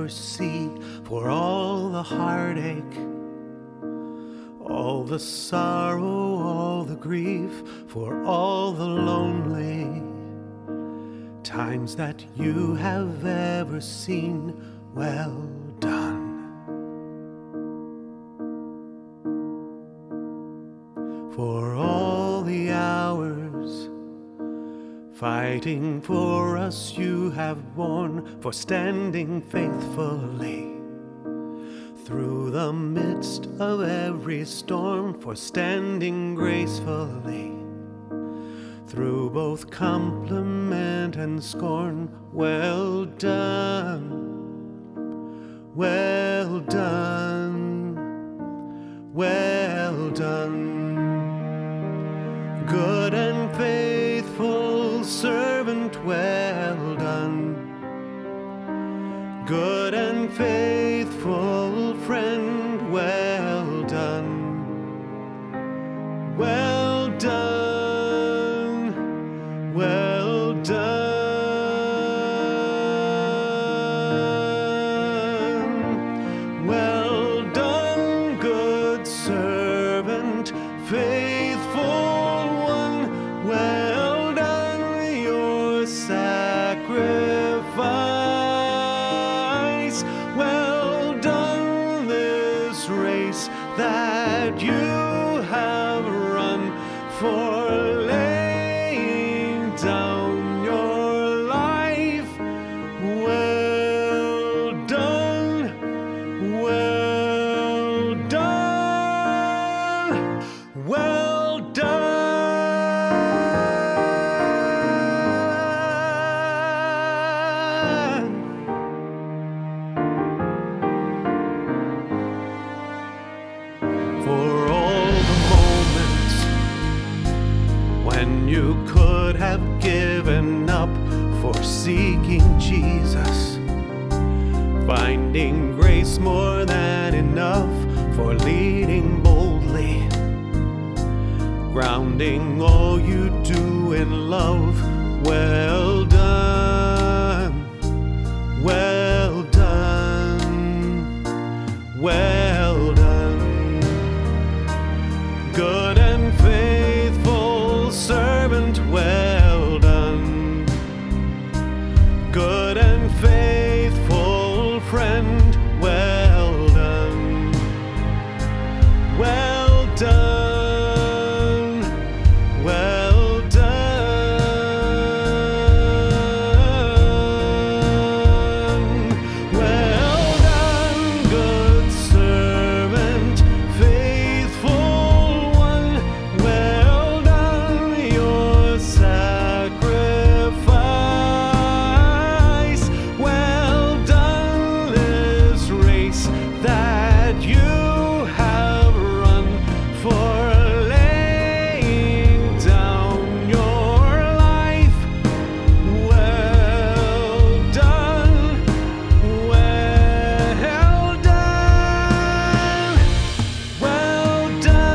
ever see, for all the heartache, all the sorrow, all the grief, for all the lonely times that you have ever seen. Well done. For all the hours fighting for us you have borne, for standing faithfully through the midst of every storm, for standing gracefully through both compliment and scorn. Well done, well done, well done. Good and faithful servant, well done. Good and faithful friend, well done. Well done, well done. Well done, good servant, faithful. Well done, your sacrifice. Well done, this race that you have run, for laying down your life. Well done, well done, well done. For all the moments when you could have given up, for seeking Jesus, finding grace more than enough, for leading boldly, grounding all you do in love. Well done, well done, well done. Good and faithful servant, well done. Good and faithful friend, well done. Well done, well done. Well done, good servant, faithful one. Well done, your sacrifice. Well done, this race that you have run, for laying down your life. Well done, well done, well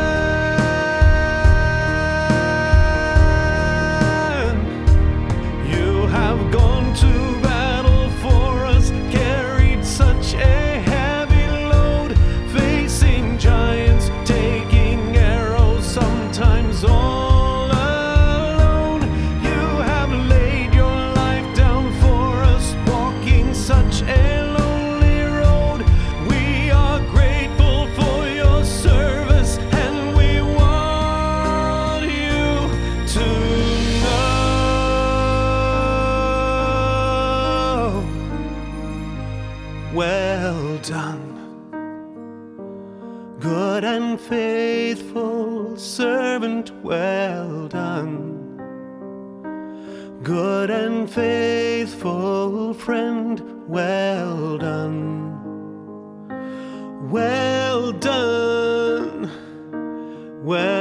done. You have gone to battle for us, carried such a heavy load, facing giants, taking arrows, sometimes all alone. You have laid your life down for us, walking such a lonely road. We are grateful for your service, and we want you to know. Well done, good and faithful servant, well done. Good and faithful friend, well done. Well done, well